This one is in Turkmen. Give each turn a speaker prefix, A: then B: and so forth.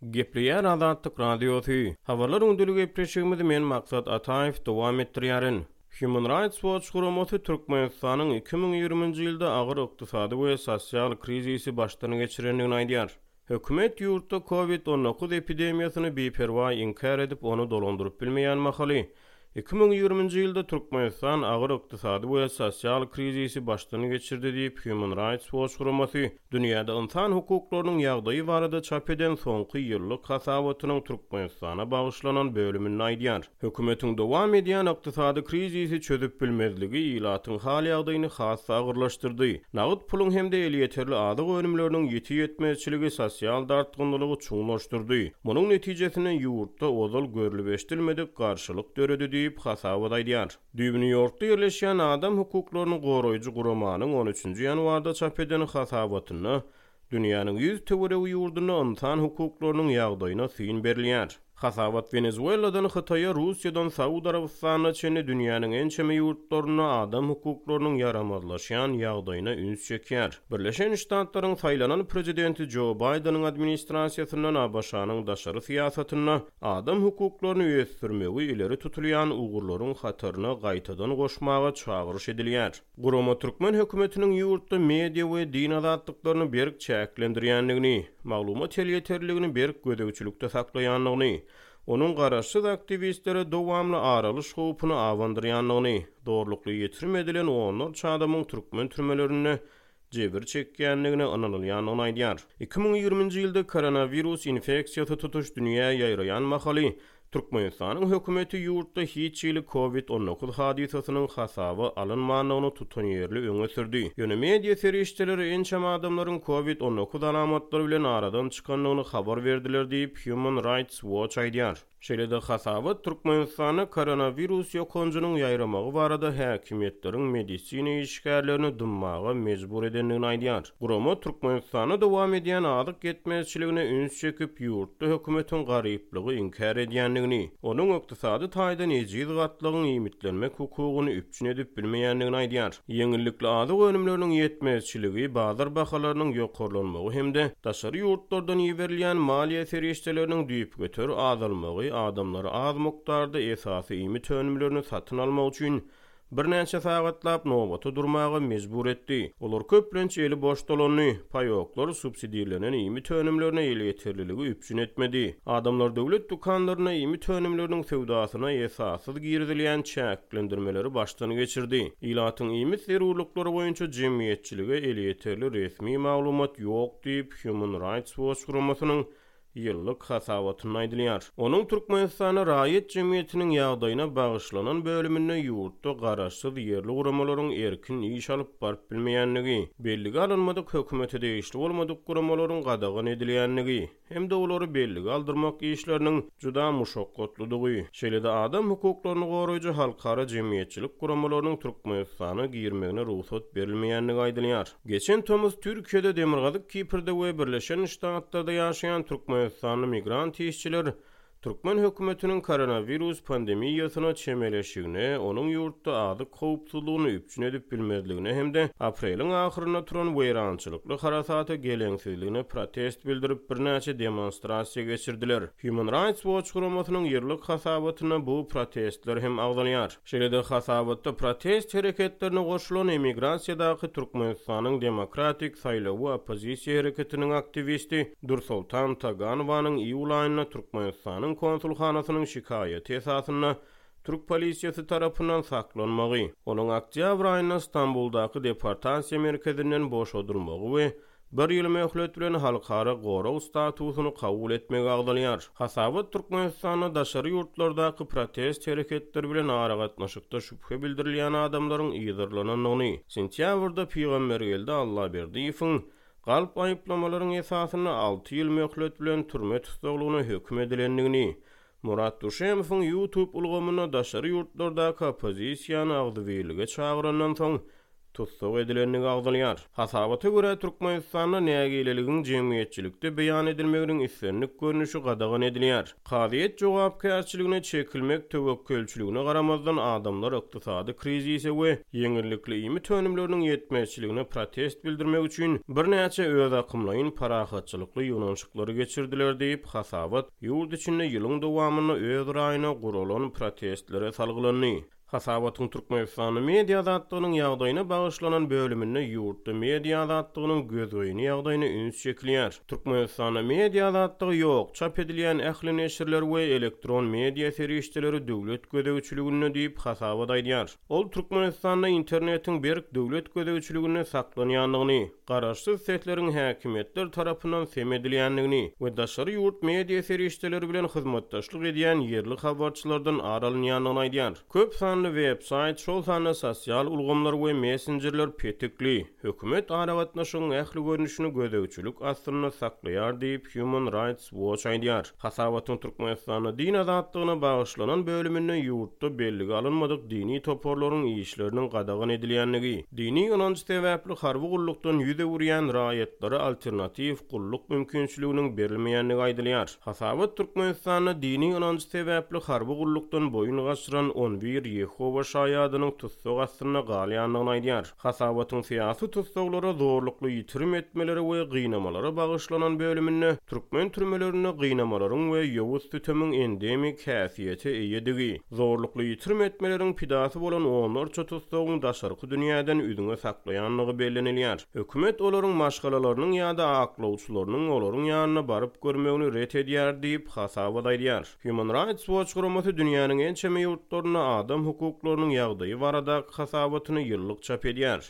A: Gepleyen Azatlyk Radiosu. Habarlar öňdürlügi eprişigimizi men maksat Ataýew dowam etdirýärin. Human Rights Watch guramasy Türkmenistanyň 2020-nji ýylda agyr ykdysady we sosial krizisi başlaryny geçirendigini aýdýar. Hökümet ýurtda COVID-19 epidemiýasyny beperwa inkar edip onu dolandyryp bilmeýän mahaly. 2020-nji ýylda Türkmenistan agyr ykdysady we sosial krizisi başlaryny geçirdi diýip Human Rights Watch guramasy dünýäde insan hukuklarynyň ýagdaýy barada çap eden soňky ýyllyk hasabatynyň Türkmenistana bagyşlanan bölümini aýdýar. Hökümetiň dowam edýän ykdysady krizisi çözüp bilmezligi ýylatyň hal ýagdaýyny has agyrlaşdyrdy. Nagyt puluň hemde el ýeterli adyk önümleriniň ýeti ýetmezçiligi sosial dartgynlygy çuňlaşdyrdy. Munyň netijesinde ýurtda ozal görülip eşdilmedik garşylyk döredi diýip hasabat aýdýar. New Yorkda ýerleşýän adam hukuklaryny goraýjy guramanyň 13-nji ýanwarda çap eden hasabatyny dünýäniň 100 töweregi ýurduna insan hukuklarynyň ýagdaýyna syn berilýär. Hasabat Venezueladan Hytaýa, Russiýadan Saudy Arabistanyna çenli dünýäniň en çeme ýurtlaryna adam hukuklarynyň yaramazlaşýan ýagdaýyna üns çekýär. Birleşen Ştatlaryň saýlanan prezidenti Joe Bidenyň administrasiýasyndan abaşanyň daşary siýasatyna adam hukuklaryny öýsdürmegi ileri tutulýan ugurlaryň hataryna gaýtadan goşmaga çagyryş edilýär. Gurama Türkmen hökümetiniň ýurtda media we din azatlyklaryny berk çäklendirýänligini, maglumat ýeterligini berk gödegçilikde saklaýanlygyny, onun garaşsyz aktivistlere dowamly aralyş howpuny awandyrýanlygyny, doğrulukly ýetirmedilen onlarça adamyň türkmen türmelerine jebir çekýänligini anylýanyny aýdýar. 2020-nji ýylda koronavirus infeksiýasy tutuş dünýä ýaýraýan mahaly Türkmenistanyň hökümeti ýurtda hiç ýyly COVID-19 hadisasynyň hasaba alynmanyny tutan ýerli öňe sürdi. Ýöne media serişçileri ençem adamlaryň COVID-19 alamatlary bilen aradan çykanlygyny habar berdiler diýip Human Rights Watch aýdýar. Şeýle-de hasabat Türkmenistana koronavirus ýokunjunyň ýaýramagy barada häkimetleriň medisina işgärlerini dymmaga mejbur edenligini aýdýar. Gurama Türkmenistana dowam edýän adyk etmezçiligine üns çekip ýurtda hökümetiň garyplygy inkar edýänligini, onuň ykdysady taýdan ejiz gatlygyny imitlenmek hukugyny üpçün edip bilmeýänligini aýdýar. Ýeňillikli adyk önümleriniň ýetmezçiligi, bazar bahalarynyň ýokarlanmagy hemde daşary ýurtlardan ýeberilýän maliýe serişçileriniň düýüp götür azalmagy adamlary az mukdarda esasy ýymit önümlerini satyn almak üçin bir näçe sagatlap nowbata durmagy mejbur etdi. Olar köplençe eli boş dolany, paýoklar subsidiýalenen ýymit önümlerine eli ýeterliligi üpçün etmedi. Adamlar döwlet dukanlaryna ýymit önümleriniň sewdasyna esasyz girdilýän çäklendirmeleri başdan geçirdi. Ýylatyň ýymit zerurlyklary boýunça jemgyýetçilige eli ýeterli resmi maglumat ýok diýip Human Rights Watch guramasynyň ýyllyk hasabatyny aýdylýar. Onuň Türkmenistana raýat jemgyýetiniň ýagdaýyna bagyşlanan bölümine ýurtda garaşsyz ýerli guramalaryň erkin iş alyp baryp bilmeýänligi, belligi alynmadyk hökümete degişli bolmadyk guramalaryň gadagyn edilýänligi, hemde olary belligi aldyrmak işleriniň juda muşakkatlydygy, şeýle-de adam hukuklaryny goraýjy halkara jemgyýetçilik guramalarynyň Türkmenistana girmegine ruhsat berilmeýänligi aýdylýar. Geçen tömüz Türkiýede Demirgazyk, Kiprde we Birleşen Ştatlarda ýaşaýan Türkmenistanyň migrant işçiler Türkmen hökümetiniň koronavirus pandemiýasyna çemeleşigine, onuň ýurtda adyk howpsuzlygyny üpçün edip bilmezligine hemde apreliň ahyryna turan weýrançylykly harasaty geleňsizligine protest bildirip bir näçe demonstrasiýa geçirdiler. Human Rights Watch guramasynyň ýyllyk hasabatyna bu protestler hem agdalýar. Şeýle-de hasabatda protest hereketlerine goşulan emigrasiýadaky Türkmenistanyň demokratik saýlawy opozisiýa hereketiniň aktivisti Dursultan Taganowanyň iýul aýyna Türkmenistanyň konsulhanasynyň şikaýeti esasyna Türk polisiýasy tarapyndan saklanmagy, onuň oktyabr aýyna Istanbuldaky deportasiýa merkezinden boşadylmagy we bir ýyl möhlet bilen halkara goraw statusyny kabul etmegi agdalýar. Hasabat Türkmenistana daşary ýurtlardaky protest hereketleri bilen ara gatnaşykda şüphe bildirilýän adamlaryň ýygyrlananyny, sentýabrda Peýgamber geldi Allah berdiýiň galp aýyplamalaryň esasyna 6 ýyl möhlet bilen türme tutulmagyna hökm edilendigini, Murat Duşemowyň YouTube ulgamyna daşary ýurtlardaky opozisiýany agdywelige çagyrandan soň tutsuk edilenligi agdalýar. Hasabata görä Türkmenistanda nägileligiň jemgyýetçilikde beýan edilmeginiň islenlik görnüşi gadagan edilýär. Kaziýet jogapkärçiligine çekilmek töwekkülçiligine garamazdan adamlar ykdysady krizise we ýeňillikli ými tönümleriniň ýetmezçiligine protest bildirmek üçin bir näçe öz akymlaryň parahatçylykly ýonanşyklary geçirdiler diýip Hasabat ýurt içinde ýylyň dowamyny öz raýyna gurulan protestlere salgylandy. Hasabatyň Türkmenistany media azatlygynyň ýagdaýyna bagyşlanan bölüminde ýurtda media azatlygynyň gözüni ýagdaýyna üns çekilýär. Türkmenistana media azatlygy ýok, çap edilýän ähli neşirler we elektron media serişçileri döwlet gödäwçiligine diýip Hasabat aýdýar. Ol Türkmenistanda internetiň berk döwlet gödäwçiligine saklanýanlygyny, garaşsyz setleriň häkimetler tarapyndan semedilýänligini we daşary ýurt media serişçileri bilen hyzmatdaşlyk edýän yerli habarçylardan aralanýanlygyny aýdýar. Köp website, şol sanly sosial ulgamlar we messengerler petikli. Hökümet aragatnaşygyň ähli görnüşini gödäwçilik astyna saklaýar diýip Human Rights Watch aýdýar. Hasabatyň Türkmenistana din azatlygyna bagyşlanan bölüminde ýurtda belli alınmadyk dini toporlaryň işleriniň gadagan edilýänligi, dini ynanç sebäpli harby gullukdan ýüze urýan raýatlary alternativ gulluk mümkinçiliginiň berilmeýänligi aýdylýar. Hasabat Türkmenistana dini ynanç sebäpli harby gullukdan boyun gaçyran 11 Yehova şaýadynyň tutsuk astyna galýanlygyny aýdýar. Hasabatyň syýasy tutsuklary zorlukly ýitirim etmeleri we gynamalara bagyşlanan bölüminde türkmen türmelerine gynamalaryň we ýowuz tütemiň endemik häsiýeti eýedigi, zorlukly ýitirim etmeleriň pidasy bolan onlarça tutsugyň daşarky dünýäden üzüňe saklaýanlygy bellenilýär. Hökümet olaryň maşgalalarynyň ýa-da aklawçylarynyň olaryň ýanyna baryp görmegini ret edýär diýip Hasabat aýdýar. Human Rights Watch guramasy dünýäniň en çeme ýurtlaryna adam hukuklarynyň ýagdaýy barada hasabatyny ýyllyk çap edýär.